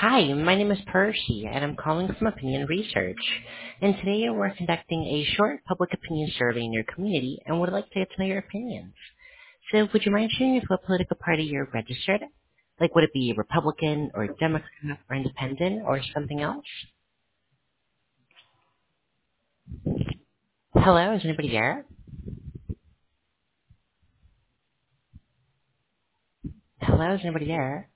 Hi, my name is Percy, and I'm calling from Opinion Research. And today we're conducting a short public opinion survey in your community and would like to get to know your opinions. So would you mind sharing with what political party you're registered? Like, would it be Republican or Democrat or Independent or something else? Hello, is anybody there? Hello, is anybody there?